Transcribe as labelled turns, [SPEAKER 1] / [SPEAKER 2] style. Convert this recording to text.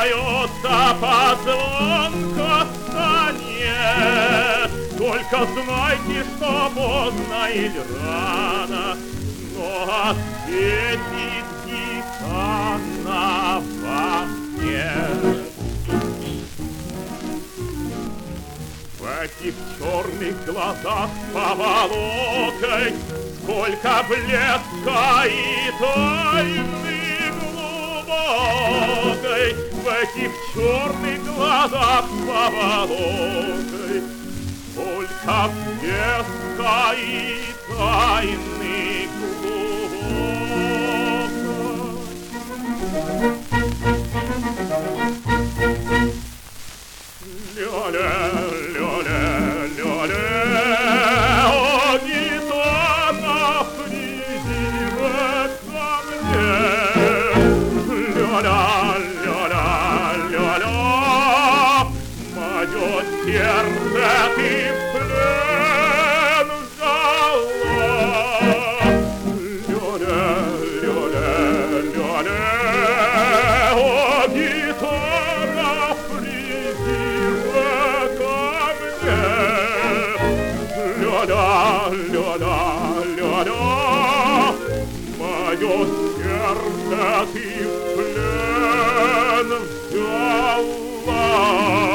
[SPEAKER 1] Смеется позвонка станет. Только знайте, что поздно или рано, но ответит гитана во мне. В этих черных глазах с поволокой сколько блеска и тайны глубокой. В этих черных глазах с поволокой сколько блеска и тайны глубокой. Сердце ты в плен взяла. Ля-ля, ля-ля, ля-ля. О, гитара, приди ко мне. Ля-ля, ля-ля, ля-ля. Мое сердце ты в плен взяла.